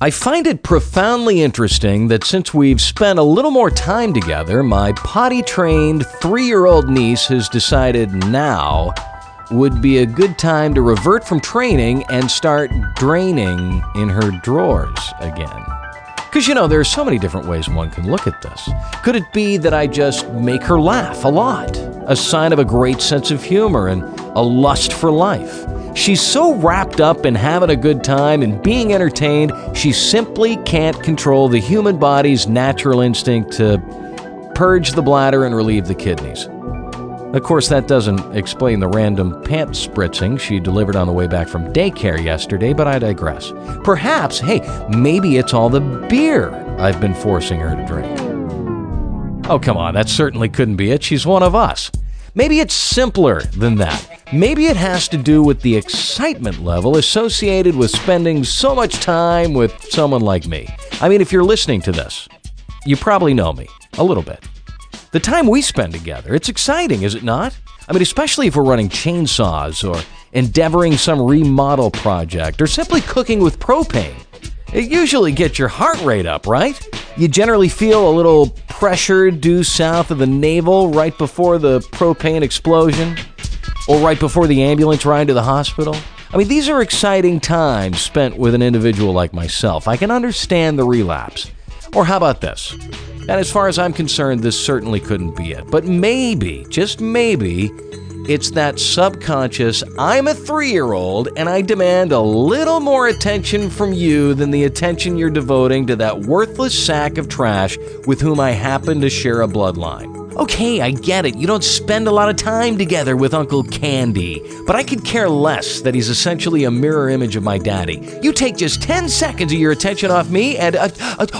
I find it profoundly interesting that since we've spent a little more time together, my potty-trained 3-year-old niece has decided now would be a good time to revert from training and start draining in her drawers again. Because, there are so many different ways one can look at this. Could it be that I just make her laugh a lot? A sign of a great sense of humor and a lust for life. She's so wrapped up in having a good time and being entertained, she simply can't control the human body's natural instinct to purge the bladder and relieve the kidneys. Of course, that doesn't explain the random pant spritzing she delivered on the way back from daycare yesterday, but I digress. Perhaps, maybe it's all the beer I've been forcing her to drink. Oh, come on, that certainly couldn't be it. She's one of us. Maybe it's simpler than that. Maybe it has to do with the excitement level associated with spending so much time with someone like me. I mean, if you're listening to this, you probably know me a little bit. The time we spend together, it's exciting, is it not? I mean, especially if we're running chainsaws or endeavoring some remodel project or simply cooking with propane. It usually gets your heart rate up, right? You generally feel a little pressure due south of the navel right before the propane explosion or right before the ambulance ride to the hospital. I mean, these are exciting times spent with an individual like myself. I can understand the relapse. Or how about this? And as far as I'm concerned, this certainly couldn't be it. But maybe, just maybe, it's that subconscious, I'm a 3-year-old and I demand a little more attention from you than the attention you're devoting to that worthless sack of trash with whom I happen to share a bloodline. Okay, I get it. You don't spend a lot of time together with Uncle Candy, but I could care less that he's essentially a mirror image of my daddy. You take just 10 seconds of your attention off me and, I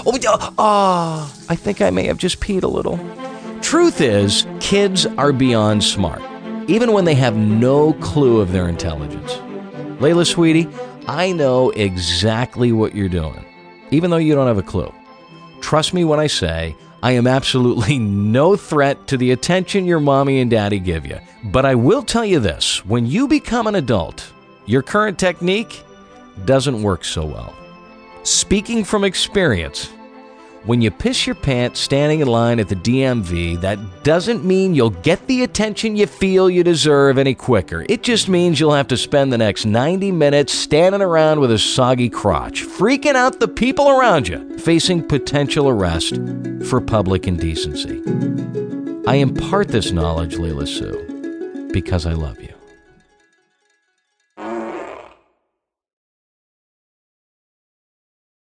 think I may have just peed a little. Truth is, kids are beyond smart, even when they have no clue of their intelligence. Layla, sweetie, I know exactly what you're doing, even though you don't have a clue. Trust me when I say I am absolutely no threat to the attention your mommy and daddy give you. But I will tell you this, when you become an adult, your current technique doesn't work so well. Speaking from experience, when you piss your pants standing in line at the DMV, that doesn't mean you'll get the attention you feel you deserve any quicker. It just means you'll have to spend the next 90 minutes standing around with a soggy crotch, freaking out the people around you, facing potential arrest for public indecency. I impart this knowledge, Layla Sue, because I love you.